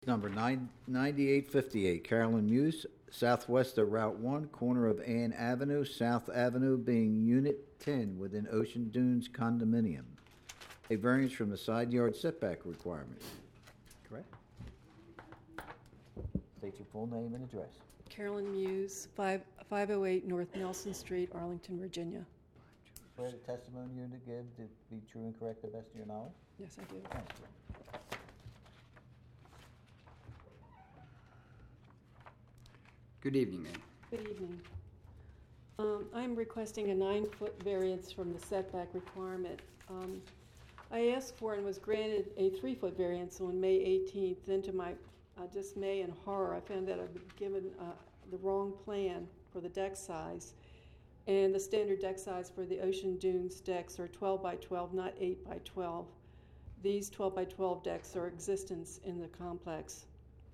Number 9858, Carolyn Muse, southwest of Route 1, corner of Ann Avenue, South Avenue being Unit 10 within Ocean Dunes condominium. A variance from the side yard setback requirement. Correct? State your full name and address. Carolyn Muse, 508 North Nelson Street, Arlington, Virginia. Swear the testimony you're to give to be true and correct to the best of your knowledge? Yes, I do. Thank you. Good evening, ma'am. Good evening. I'm requesting a 9-foot variance from the setback requirement. I asked for and was granted a 3-foot variance on May 18th. Then to my dismay and horror, I found that I'd been given the wrong plan for the deck size. And the standard deck size for the Ocean Dunes decks are 12 by 12, not 8 by 12. These 12 by 12 decks are existence in the complex.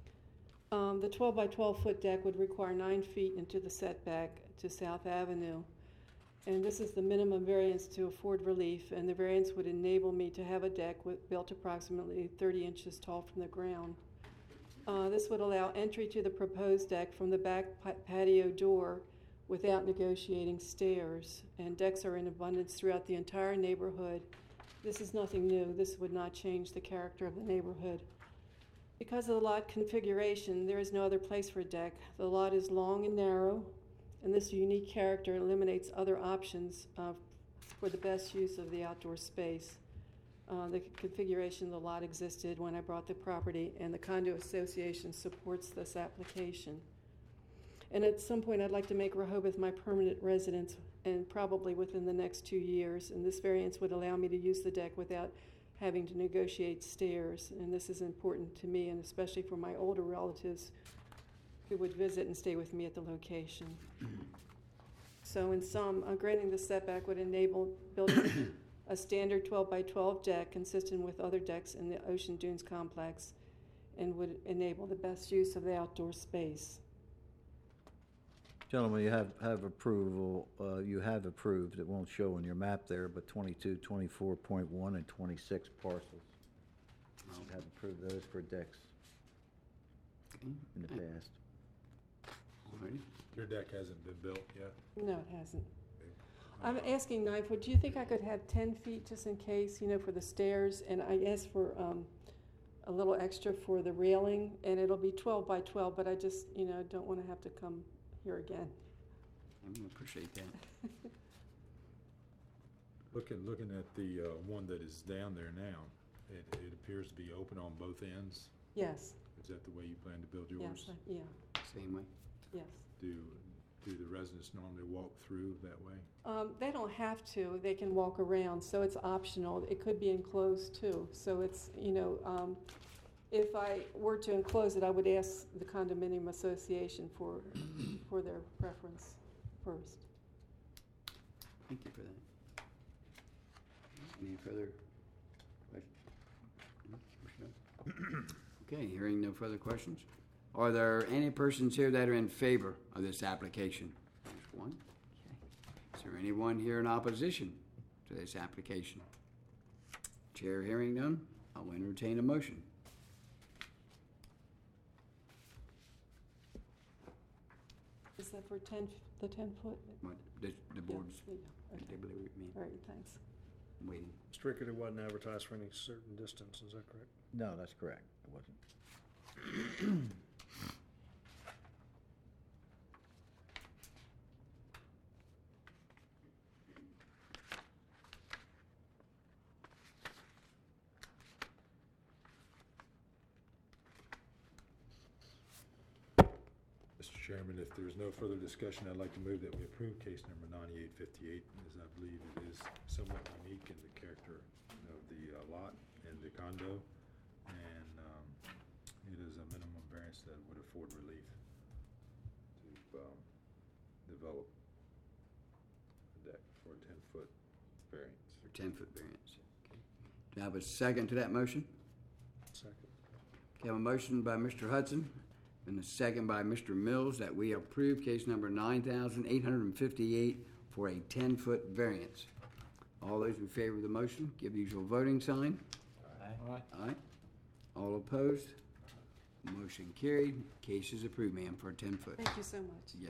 The 12 by 12 foot deck would require 9 feet into the setback to South Avenue. And this is the minimum variance to afford relief, and the variance would enable me to have a deck built approximately 30 inches tall from the ground. This would allow entry to the proposed deck from the back patio door without negotiating stairs, and decks are in abundance throughout the entire neighborhood. This is nothing new. This would not change the character of the neighborhood. Because of the lot configuration, there is no other place for a deck. The lot is long and narrow, and this unique character eliminates other options for the best use of the outdoor space. The configuration of the lot existed when I bought the property, and the condo association supports this application. And at some point, I'd like to make Rehoboth my permanent residence, and probably within the next 2 years. And this variance would allow me to use the deck without having to negotiate stairs. And this is important to me, and especially for my older relatives who would visit and stay with me at the location. So in sum, granting the setback would enable building a standard 12 by 12 deck consistent with other decks in the Ocean Dunes complex, and would enable the best use of the outdoor space. Gentlemen, you have approval, you have approved, it won't show on your map there, but 22, 24.1, and 26 parcels. You have approved those for decks in the past. Alrighty. Your deck hasn't been built yet? No, it hasn't. I'm asking 9 foot. Do you think I could have 10 feet just in case, for the stairs? And I asked for a little extra for the railing, and it'll be 12 by 12, but I just, don't want to have to come here again. I appreciate that. Looking at the one that is down there now, it appears to be open on both ends. Yes. Is that the way you plan to build yours? Yes. Yeah. Same way? Yes. Do the residents normally walk through that way? They don't have to. They can walk around, so it's optional. It could be enclosed too. So it's, if I were to enclose it, I would ask the condominium association for their preference first. Thank you for that. Any further questions? Okay, hearing no further questions. Are there any persons here that are in favor of this application? There's one. Okay. Is there anyone here in opposition to this application? Chair hearing none, I'll entertain a motion. Is that for the 10 foot? What, the board's, Yeah. Okay. they believe it me. All right, thanks. I'm waiting. Strictly wasn't advertised for any certain distance, is that correct? No, that's correct. It wasn't. Mr. Chairman, if there's no further discussion, I'd like to move that we approve case number 9858, as I believe it is somewhat unique in the character of the lot and the condo, and it is a minimum variance that would afford relief to develop a deck for a 10-foot variance. For 10-foot variance. Okay. Do I have a second to that motion? Second. Okay, I have a motion by Mr. Hudson and a second by Mr. Mills that we approve case number 9858 for a 10-foot variance. All those in favor of the motion, give the usual voting sign. Aye. Aye. All opposed? Motion carried. Case is approved, ma'am, for 10 foot. Thank you so much. Yes,